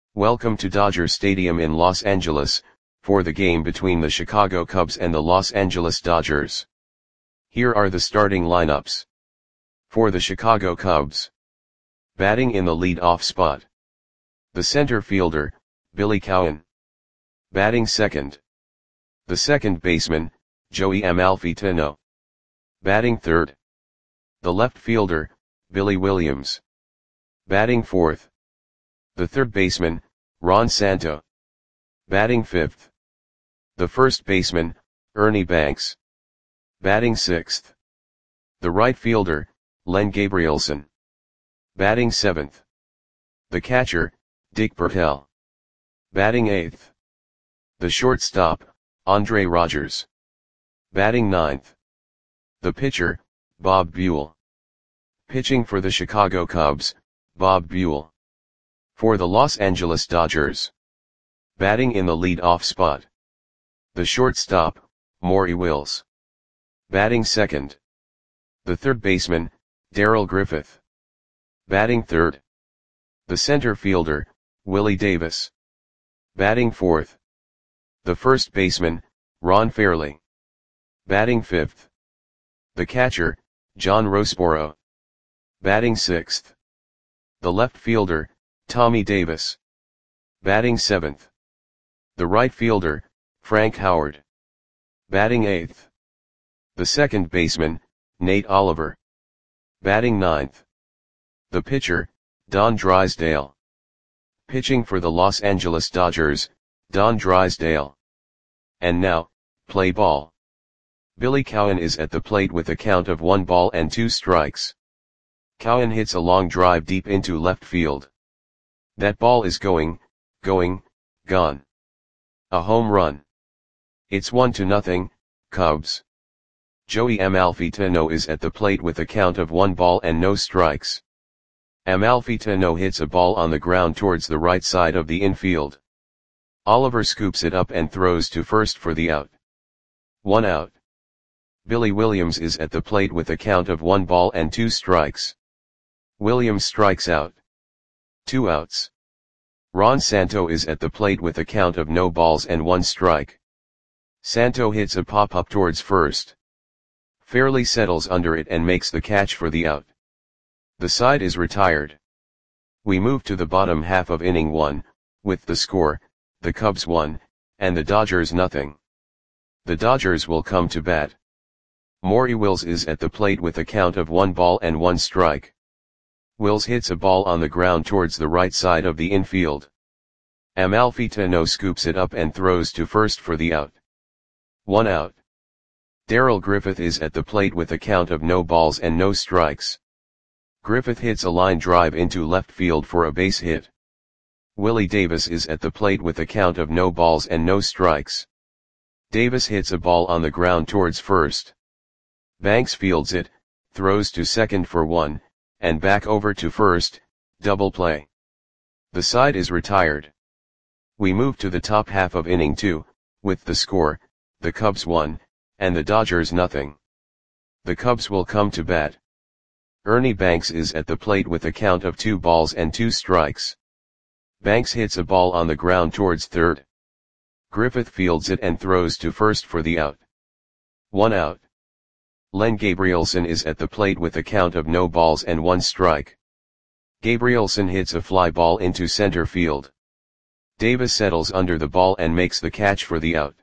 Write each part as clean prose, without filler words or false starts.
Welcome to Dodger Stadium in Los Angeles, for the game between the Chicago Cubs and the Los Angeles Dodgers. Here are the starting lineups. For the Chicago Cubs. Batting in the lead-off spot. The center fielder, Billy Cowan. Batting second. The second baseman, Joey Amalfitano. Batting third. The left fielder, Billy Williams. Batting fourth. The third baseman, Ron Santo. Batting fifth. The first baseman, Ernie Banks. Batting sixth. The right fielder, Len Gabrielson. Batting seventh. The catcher, Dick Bertel. Batting eighth. The shortstop, Andre Rogers. Batting ninth. The pitcher, Bob Buell. Pitching for the Chicago Cubs, Bob Buell. For the Los Angeles Dodgers. Batting in the lead-off spot. The shortstop, Maury Wills. Batting second. The third baseman, Darrell Griffith. Batting third. The center fielder, Willie Davis. Batting fourth. The first baseman, Ron Fairly. Batting fifth. The catcher, John Roseboro. Batting sixth. The left fielder, Tommy Davis. Batting seventh. The right fielder, Frank Howard. Batting eighth. The second baseman, Nate Oliver. Batting ninth. The pitcher, Don Drysdale. Pitching for the Los Angeles Dodgers, Don Drysdale. And now, play ball. Billy Cowan is at the plate with a count of 1 ball and 2 strikes. Cowan hits a long drive deep into left field. That ball is gone. A home run. It's 1-0, Cubs. Joey Amalfitano is at the plate with a count of 1 ball and no strikes. Amalfitano hits a ball on the ground towards the right side of the infield. Oliver scoops it up and throws to first for the out. 1 out. Billy Williams is at the plate with a count of 1 ball and 2 strikes. Williams strikes out. 2 outs. Ron Santo is at the plate with a count of no balls and 1 strike. Santo hits a pop-up towards first. Fairly settles under it and makes the catch for the out. The side is retired. We move to the bottom half of inning 1, with the score, the Cubs 1, and the Dodgers 0. The Dodgers will come to bat. Maury Wills is at the plate with a count of 1 ball and 1 strike. Wills hits a ball on the ground towards the right side of the infield. Amalfitano scoops it up and throws to first for the out. 1 out. Darrell Griffith is at the plate with a count of no balls and no strikes. Griffith hits a line drive into left field for a base hit. Willie Davis is at the plate with a count of no balls and no strikes. Davis hits a ball on the ground towards first. Banks fields it, throws to second for 1, and back over to first, double play. The side is retired. We move to the top half of inning 2, with the score, the Cubs 1, and the Dodgers 0. The Cubs will come to bat. Ernie Banks is at the plate with a count of 2 balls and 2 strikes. Banks hits a ball on the ground towards third. Griffith fields it and throws to first for the out. 1 out. Len Gabrielson is at the plate with a count of no balls and 1 strike. Gabrielson hits a fly ball into center field. Davis settles under the ball and makes the catch for the out.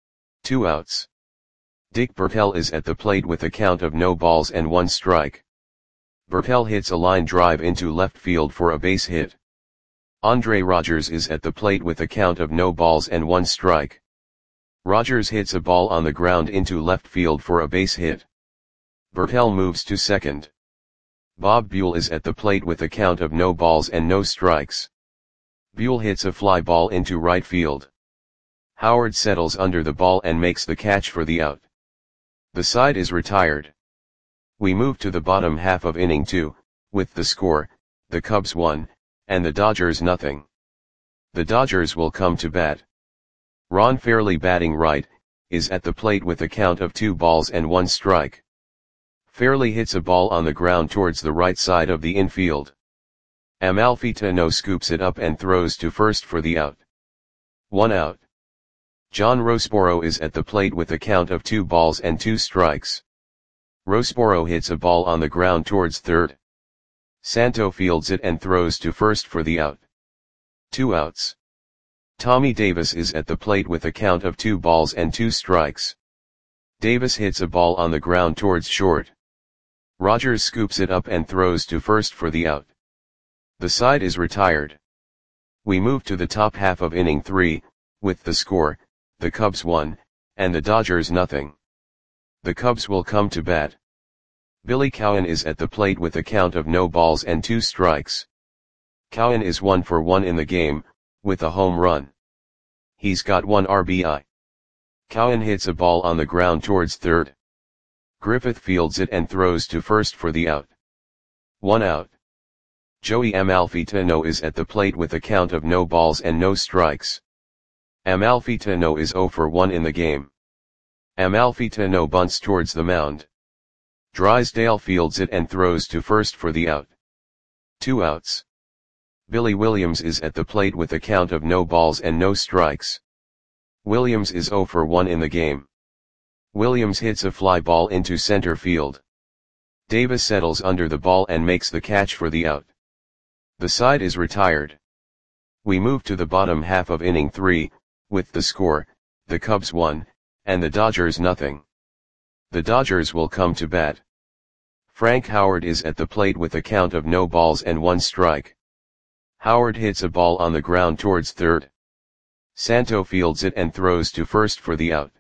2 outs. Dick Bertel is at the plate with a count of no balls and 1 strike. Bertel hits a line drive into left field for a base hit. Andre Rogers is at the plate with a count of no balls and 1 strike. Rogers hits a ball on the ground into left field for a base hit. Bertel moves to second. Bob Buell is at the plate with a count of no balls and no strikes. Buell hits a fly ball into right field. Howard settles under the ball and makes the catch for the out. The side is retired. We move to the bottom half of inning 2, with the score, the Cubs 1, and the Dodgers 0. The Dodgers will come to bat. Ron Fairly batting right, is at the plate with a count of 2 balls and 1 strike. Fairly hits a ball on the ground towards the right side of the infield. Amalfitano scoops it up and throws to first for the out. 1 out. John Rosporo is at the plate with a count of 2 balls and 2 strikes. Rosporo hits a ball on the ground towards third. Santo fields it and throws to first for the out. 2 outs. Tommy Davis is at the plate with a count of 2 balls and 2 strikes. Davis hits a ball on the ground towards short. Rogers scoops it up and throws to first for the out. The side is retired. We move to the top half of inning 3, with the score, the Cubs 1, and the Dodgers nothing. The Cubs will come to bat. Billy Cowan is at the plate with a count of no balls and 2 strikes. Cowan is 1 for 1 in the game, with a home run. He's got 1 RBI. Cowan hits a ball on the ground towards third. Griffith fields it and throws to first for the out. 1 out. Joey Amalfitano is at the plate with a count of no balls and no strikes. Amalfitano is 0 for 1 in the game. Amalfitano bunts towards the mound. Drysdale fields it and throws to first for the out. 2 outs. Billy Williams is at the plate with a count of no balls and no strikes. Williams is 0 for 1 in the game. Williams hits a fly ball into center field. Davis settles under the ball and makes the catch for the out. The side is retired. We move to the bottom half of inning 3, with the score, the Cubs 1, and the Dodgers nothing. The Dodgers will come to bat. Frank Howard is at the plate with a count of no balls and 1 strike. Howard hits a ball on the ground towards third. Santo fields it and throws to first for the out.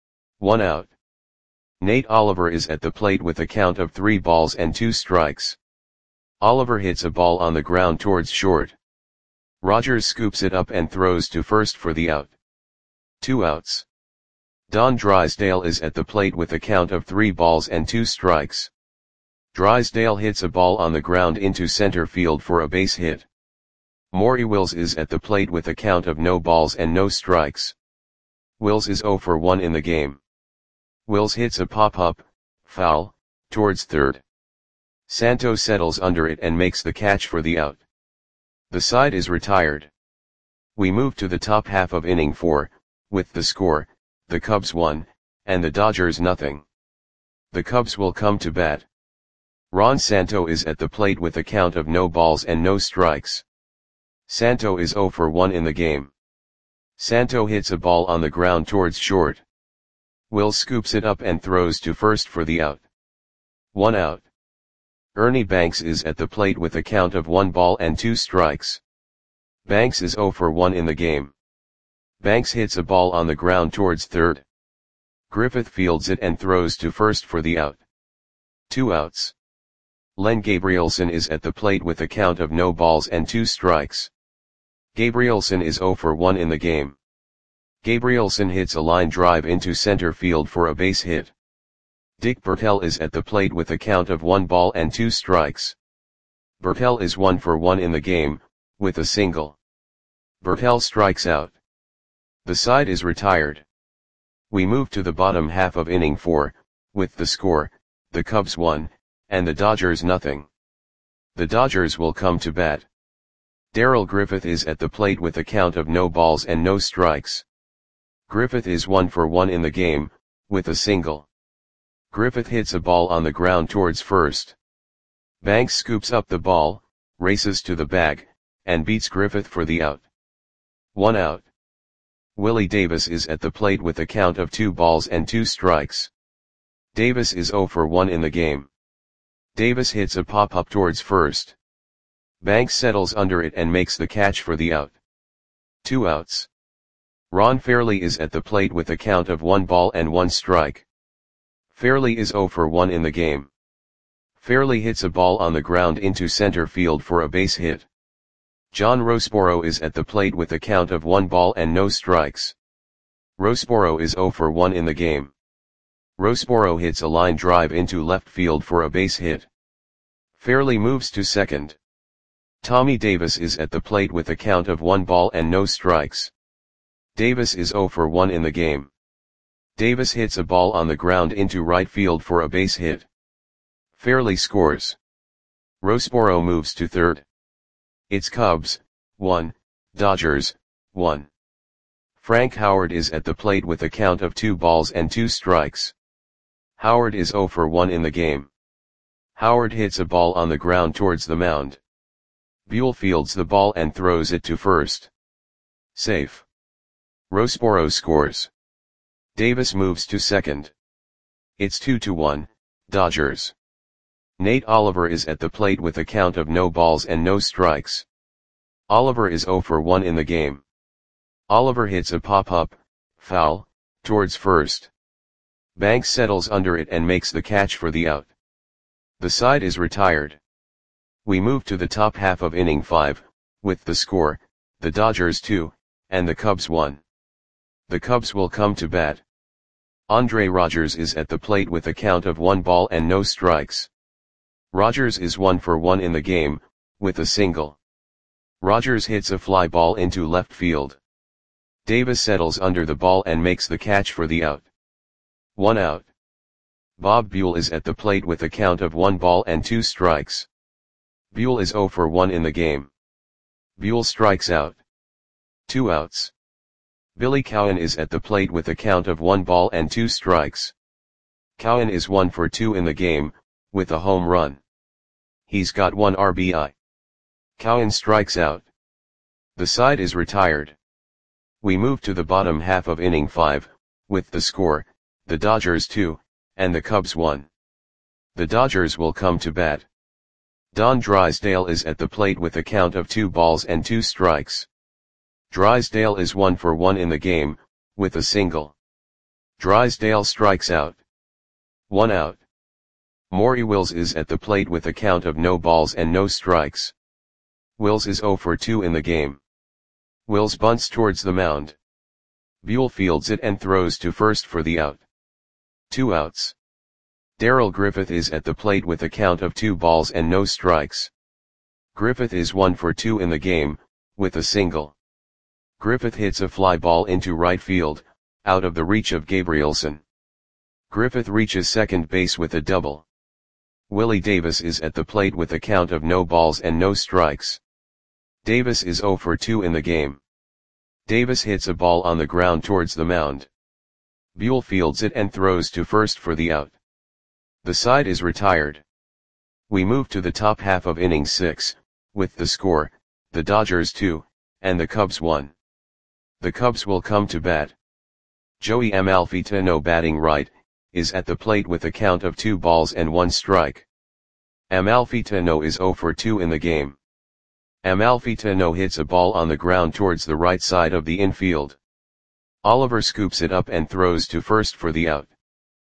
1 out. Nate Oliver is at the plate with a count of 3 balls and 2 strikes. Oliver hits a ball on the ground towards short. Rogers scoops it up and throws to first for the out. 2 outs. Don Drysdale is at the plate with a count of 3 balls and 2 strikes. Drysdale hits a ball on the ground into center field for a base hit. Maury Wills is at the plate with a count of no balls and no strikes. Wills is 0 for 1 in the game. Wills hits a pop-up, foul, towards third. Santo settles under it and makes the catch for the out. The side is retired. We move to the top half of inning 4, with the score, the Cubs 1, and the Dodgers nothing. The Cubs will come to bat. Ron Santo is at the plate with a count of no balls and no strikes. Santo is 0 for 1 in the game. Santo hits a ball on the ground towards short. Will scoops it up and throws to first for the out. 1 out. Ernie Banks is at the plate with a count of 1 ball and 2 strikes. Banks is 0 for 1 in the game. Banks hits a ball on the ground towards third. Griffith fields it and throws to first for the out. 2 outs. Len Gabrielson is at the plate with a count of no balls and 2 strikes. Gabrielson is 0 for 1 in the game. Gabrielson hits a line drive into center field for a base hit. Dick Bertel is at the plate with a count of 1 ball and 2 strikes. Bertel is 1 for 1 in the game, with a single. Bertel strikes out. The side is retired. We move to the bottom half of inning 4, with the score, the Cubs 1, and the Dodgers nothing. The Dodgers will come to bat. Darrell Griffith is at the plate with a count of no balls and no strikes. Griffith is 1 for 1 in the game, with a single. Griffith hits a ball on the ground towards first. Banks scoops up the ball, races to the bag, and beats Griffith for the out. 1 out. Willie Davis is at the plate with a count of 2 balls and 2 strikes. Davis is 0 for 1 in the game. Davis hits a pop-up towards first. Banks settles under it and makes the catch for the out. 2 outs. Ron Fairley is at the plate with a count of 1 ball and 1 strike. Fairley is 0 for 1 in the game. Fairley hits a ball on the ground into center field for a base hit. John Rosporo is at the plate with a count of 1 ball and no strikes. Rosporo is 0 for 1 in the game. Rosporo hits a line drive into left field for a base hit. Fairley moves to second. Tommy Davis is at the plate with a count of 1 ball and no strikes. Davis is 0 for 1 in the game. Davis hits a ball on the ground into right field for a base hit. Fairley scores. Rosporo moves to third. It's Cubs, 1, Dodgers, 1. Frank Howard is at the plate with a count of 2 balls and 2 strikes. Howard is 0 for 1 in the game. Howard hits a ball on the ground towards the mound. Buell fields the ball and throws it to first. Safe. Roseboro scores. Davis moves to second. It's 2-1, Dodgers. Nate Oliver is at the plate with a count of no balls and no strikes. Oliver is 0 for 1 in the game. Oliver hits a pop-up, foul, towards first. Banks settles under it and makes the catch for the out. The side is retired. We move to the top half of inning 5, with the score, the Dodgers 2, and the Cubs 1. The Cubs will come to bat. Andre Rogers is at the plate with a count of 1 ball and no strikes. Rogers is 1 for 1 in the game, with a single. Rogers hits a fly ball into left field. Davis settles under the ball and makes the catch for the out. 1 out. Bob Buell is at the plate with a count of 1 ball and 2 strikes. Buell is 0 for 1 in the game. Buell strikes out. 2 outs. Billy Cowan is at the plate with a count of 1 ball and 2 strikes. Cowan is 1 for 2 in the game, with a home run. He's got 1 RBI. Cowan strikes out. The side is retired. We move to the bottom half of inning 5, with the score, the Dodgers 2, and the Cubs 1. The Dodgers will come to bat. Don Drysdale is at the plate with a count of 2 balls and 2 strikes. Drysdale is 1 for 1 in the game, with a single. Drysdale strikes out. 1 out. Maury Wills is at the plate with a count of no balls and no strikes. Wills is 0 for 2 in the game. Wills bunts towards the mound. Buell fields it and throws to first for the out. 2 outs. Darrell Griffith is at the plate with a count of 2 balls and no strikes. Griffith is 1 for 2 in the game, with a single. Griffith hits a fly ball into right field, out of the reach of Gabrielson. Griffith reaches second base with a double. Willie Davis is at the plate with a count of no balls and no strikes. Davis is 0 for 2 in the game. Davis hits a ball on the ground towards the mound. Buell fields it and throws to first for the out. The side is retired. We move to the top half of inning 6, with the score, the Dodgers 2, and the Cubs 1. The Cubs will come to bat. Joey Amalfitano, batting right, is at the plate with a count of 2 balls and 1 strike. Amalfitano is 0 for 2 in the game. Amalfitano hits a ball on the ground towards the right side of the infield. Oliver scoops it up and throws to first for the out.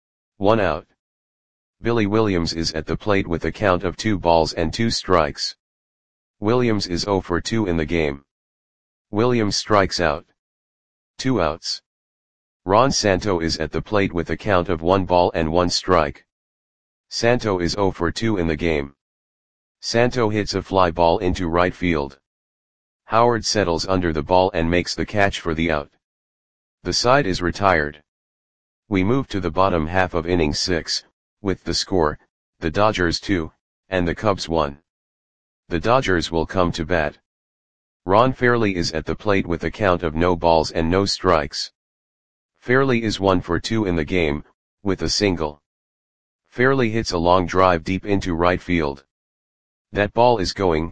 1 out. Billy Williams is at the plate with a count of 2 balls and 2 strikes. Williams is 0 for 2 in the game. Williams strikes out. 2 outs. Ron Santo is at the plate with a count of 1 ball and 1 strike. Santo is 0 for 2 in the game. Santo hits a fly ball into right field. Howard settles under the ball and makes the catch for the out. The side is retired. We move to the bottom half of inning 6, with the score, the Dodgers 2, and the Cubs 1. The Dodgers will come to bat. Ron Fairly is at the plate with a count of no balls and no strikes. Fairly is 1 for 2 in the game, with a single. Fairly hits a long drive deep into right field. That ball is gone.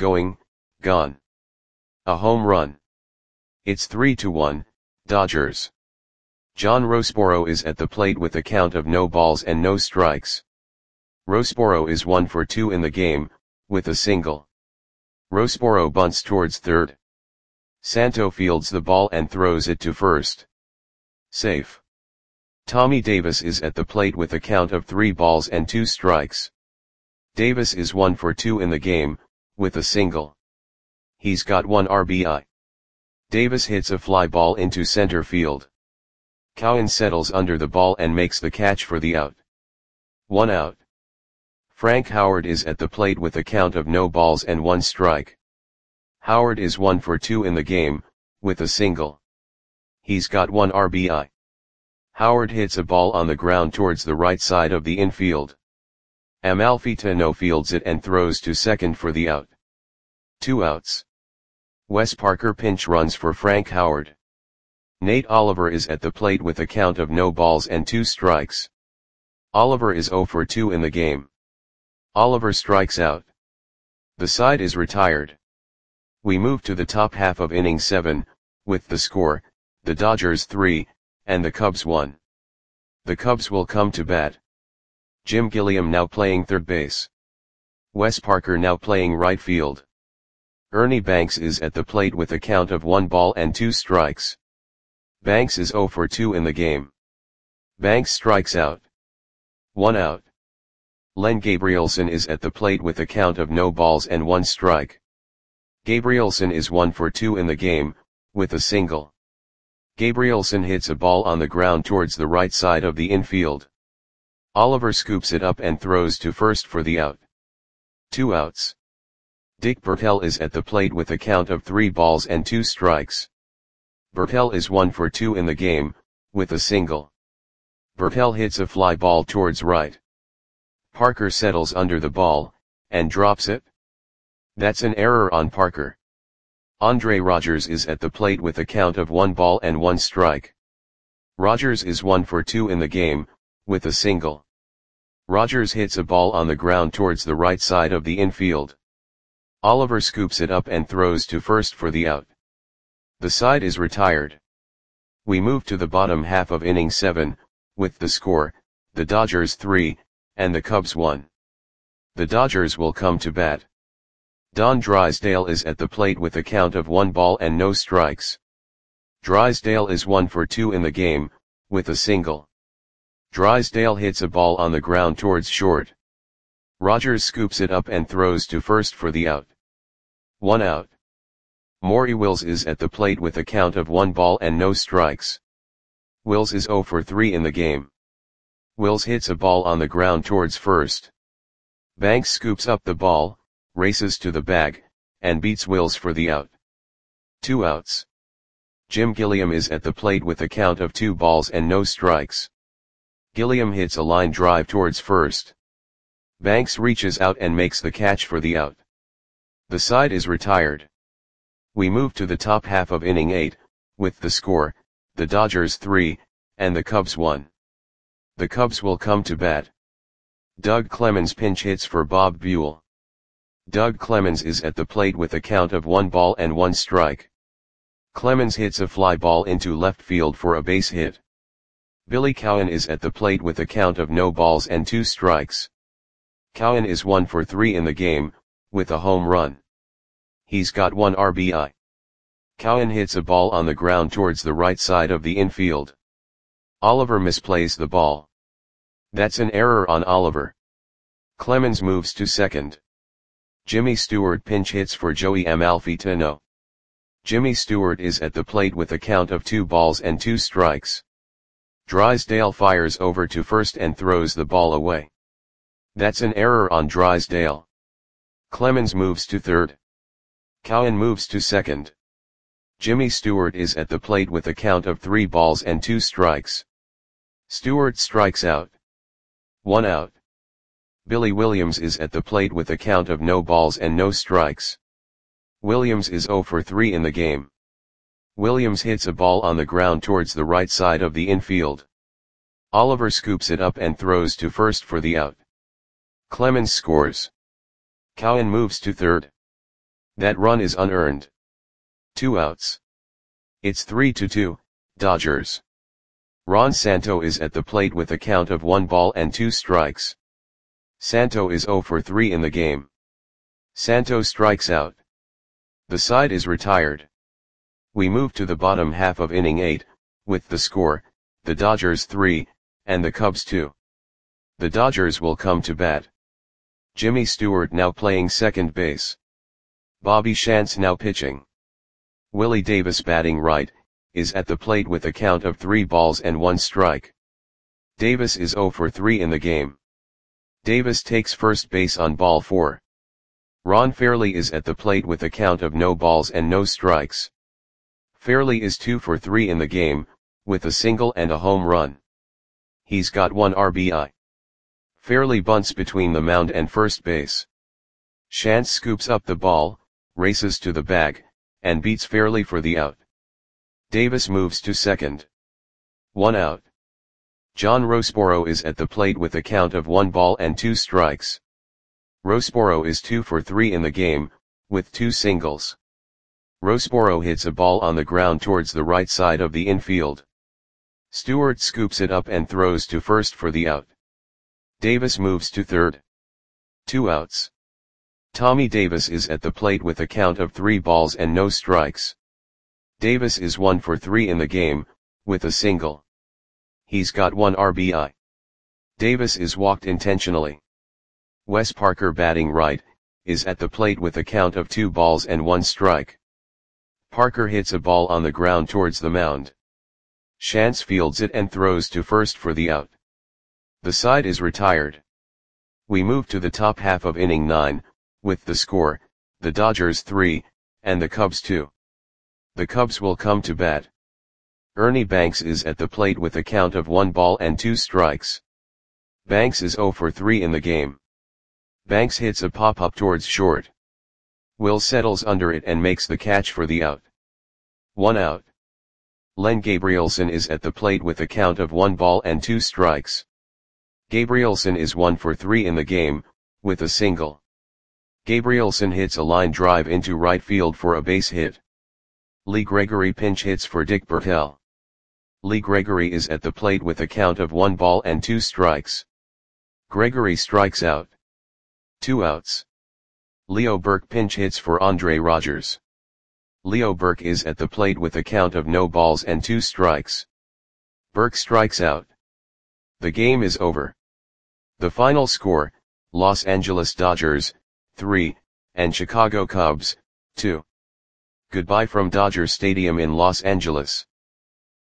A home run. It's 3-1, Dodgers. John Roseboro is at the plate with a count of no balls and no strikes. Roseboro is 1 for 2 in the game, with a single. Roseboro bunts towards third. Santo fields the ball and throws it to first. Safe. Tommy Davis is at the plate with a count of 3 balls and 2 strikes. Davis is 1 for 2 in the game, with a single. He's got 1 RBI. Davis hits a fly ball into center field. Cowan settles under the ball and makes the catch for the out. 1 out. Frank Howard is at the plate with a count of no balls and 1 strike. Howard is 1 for 2 in the game, with a single. He's got 1 RBI. Howard hits a ball on the ground towards the right side of the infield. Amalfitano fields it and throws to second for the out. 2 outs. Wes Parker pinch runs for Frank Howard. Nate Oliver is at the plate with a count of no balls and 2 strikes. Oliver is 0 for 2 in the game. Oliver strikes out. The side is retired. We move to the top half of inning 7, with the score, the Dodgers 3, and the Cubs 1. The Cubs will come to bat. Jim Gilliam now playing third base. Wes Parker now playing right field. Ernie Banks is at the plate with a count of 1 ball and 2 strikes. Banks is 0 for 2 in the game. Banks strikes out. 1 out. Len Gabrielson is at the plate with a count of no balls and 1 strike. Gabrielson is 1 for 2 in the game, with a single. Gabrielson hits a ball on the ground towards the right side of the infield. Oliver scoops it up and throws to first for the out. 2 outs. Dick Bertel is at the plate with a count of 3 balls and 2 strikes. Bertel is 1 for 2 in the game, with a single. Bertel hits a fly ball towards right. Parker settles under the ball, and drops it. That's an error on Parker. Andre Rogers is at the plate with a count of 1 ball and 1 strike. Rogers is 1 for 2 in the game, with a single. Rogers hits a ball on the ground towards the right side of the infield. Oliver scoops it up and throws to first for the out. The side is retired. We move to the bottom half of inning 7, with the score, the Dodgers 3, and the Cubs 1. The Dodgers will come to bat. Don Drysdale is at the plate with a count of 1 ball and no strikes. Drysdale is 1 for 2 in the game, with a single. Drysdale hits a ball on the ground towards short. Rogers scoops it up and throws to first for the out. 1 out. Maury Wills is at the plate with a count of 1 ball and no strikes. Wills is 0 for 3 in the game. Wills hits a ball on the ground towards first. Banks scoops up the ball, races to the bag, and beats Wills for the out. 2 outs. Jim Gilliam is at the plate with a count of 2 balls and no strikes. Gilliam hits a line drive towards first. Banks reaches out and makes the catch for the out. The side is retired. We move to the top half of inning 8, with the score, the Dodgers 3, and the Cubs 1. The Cubs will come to bat. Doug Clemens pinch hits for Bob Buell. Doug Clemens is at the plate with a count of 1 ball and 1 strike. Clemens hits a fly ball into left field for a base hit. Billy Cowan is at the plate with a count of no balls and 2 strikes. Cowan is 1 for 3 in the game, with a home run. He's got 1 RBI. Cowan hits a ball on the ground towards the right side of the infield. Oliver misplays the ball. That's an error on Oliver. Clemens moves to second. Jimmy Stewart pinch hits for Joey Amalfitano. Jimmy Stewart is at the plate with a count of 2 balls and 2 strikes. Drysdale fires over to first and throws the ball away. That's an error on Drysdale. Clemens moves to third. Cowan moves to second. Jimmy Stewart is at the plate with a count of 3 balls and 2 strikes. Stewart strikes out. 1 out. Billy Williams is at the plate with a count of no balls and no strikes. Williams is 0 for 3 in the game. Williams hits a ball on the ground towards the right side of the infield. Oliver scoops it up and throws to first for the out. Clemens scores. Cowan moves to third. That run is unearned. 2 outs. It's 3-2, Dodgers. Ron Santo is at the plate with a count of 1 ball and 2 strikes. Santo is 0 for 3 in the game. Santo strikes out. The side is retired. We move to the bottom half of inning 8, with the score, the Dodgers 3, and the Cubs 2. The Dodgers will come to bat. Jimmy Stewart now playing second base. Bobby Shantz now pitching. Willie Davis batting right, is at the plate with a count of 3 balls and 1 strike. Davis is 0 for 3 in the game. Davis takes first base on ball 4. Ron Fairly is at the plate with a count of no balls and no strikes. Fairly is 2 for 3 in the game, with a single and a home run. He's got 1 RBI. Fairly bunts between the mound and first base. Shantz scoops up the ball, races to the bag, and beats fairly for the out. Davis moves to second. 1 out. John Rossborough is at the plate with a count of 1 ball and 2 strikes. Rossborough is 2 for 3 in the game, with 2 singles. Rossborough hits a ball on the ground towards the right side of the infield. Stewart scoops it up and throws to first for the out. Davis moves to third. 2 outs. Tommy Davis is at the plate with a count of 3 balls and no strikes. Davis is 1 for 3 in the game, with a single. He's got 1 RBI. Davis is walked intentionally. Wes Parker, batting right, is at the plate with a count of 2 balls and 1 strike. Parker hits a ball on the ground towards the mound. Shantz fields it and throws to first for the out. The side is retired. We move to the top half of inning 9, with the score, the Dodgers 3, and the Cubs 2. The Cubs will come to bat. Ernie Banks is at the plate with a count of 1 ball and 2 strikes. Banks is 0 for 3 in the game. Banks hits a pop-up towards short. Will settles under it and makes the catch for the out. 1 out. Len Gabrielson is at the plate with a count of 1 ball and 2 strikes. Gabrielson is 1 for 3 in the game, with a single. Gabrielson hits a line drive into right field for a base hit. Lee Gregory pinch hits for Dick Bertel. Lee Gregory is at the plate with a count of 1 ball and 2 strikes. Gregory strikes out. 2 outs. Leo Burke pinch hits for Andre Rogers. Leo Burke is at the plate with a count of no balls and 2 strikes. Burke strikes out. The game is over. The final score, Los Angeles Dodgers, 3, and Chicago Cubs, 2. Goodbye from Dodger Stadium in Los Angeles.